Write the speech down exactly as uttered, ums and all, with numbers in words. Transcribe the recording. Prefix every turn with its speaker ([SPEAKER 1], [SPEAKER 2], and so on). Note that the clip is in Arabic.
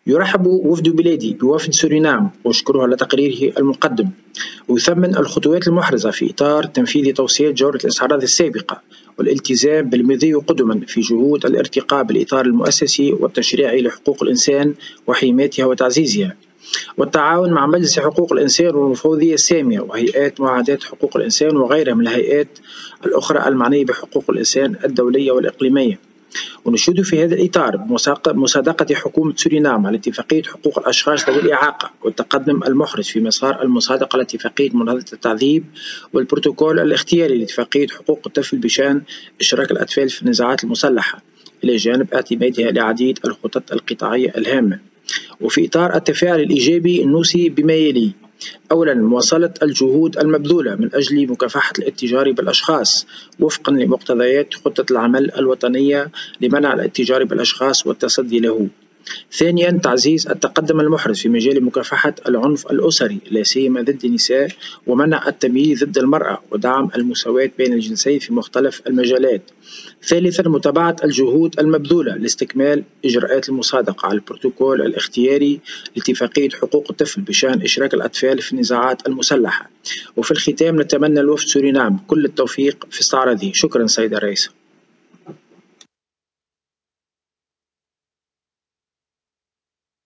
[SPEAKER 1] يرحب وفد بلادي بوفد سورينام ويشكره على تقريره المقدم، ويثمن الخطوات المحرزة في إطار تنفيذ توصيات جولة الاستعراض السابقة والالتزام بالمضي قدما في جهود الارتقاء بالإطار المؤسسي والتشريعي لحقوق الإنسان وحمايتها وتعزيزها، والتعاون مع مجلس حقوق الإنسان والمفوضية السامية وهيئات معاداة حقوق الإنسان وغيرها من الهيئات الأخرى المعنية بحقوق الإنسان الدولية والإقليمية. ونشيد في هذا الإطار بمصادقة حكومة سورينام على اتفاقية حقوق الأشخاص ذوي الإعاقة والتقدم المحرج في مسار المصادقة لاتفاقية مناهضة التعذيب والبروتوكول الاختياري لاتفاقية حقوق الطفل بشأن إشراك الأطفال في النزاعات المسلحة، إلى جانب اعتمادها لعديد الخطط القطاعية الهامة. وفي إطار التفاعل الإيجابي نوصي بما يلي: أولا، مواصلة الجهود المبذولة من أجل مكافحة الاتجار بالأشخاص وفقا لمقتضيات خطة العمل الوطنية لمنع الاتجار بالأشخاص والتصدي له. ثانيا، تعزيز التقدم المحرز في مجال مكافحة العنف الأسري لا سيما ضد النساء ومنع التمييز ضد المرأة ودعم المساواة بين الجنسين في مختلف المجالات. ثالثا، متابعة الجهود المبذولة لاستكمال إجراءات المصادقة على البروتوكول الاختياري لاتفاقية حقوق الطفل بشأن إشراك الأطفال في النزاعات المسلحة. وفي الختام، نتمنى لوفد سورينام كل التوفيق في استعراضه. شكرا سيد الرئيس.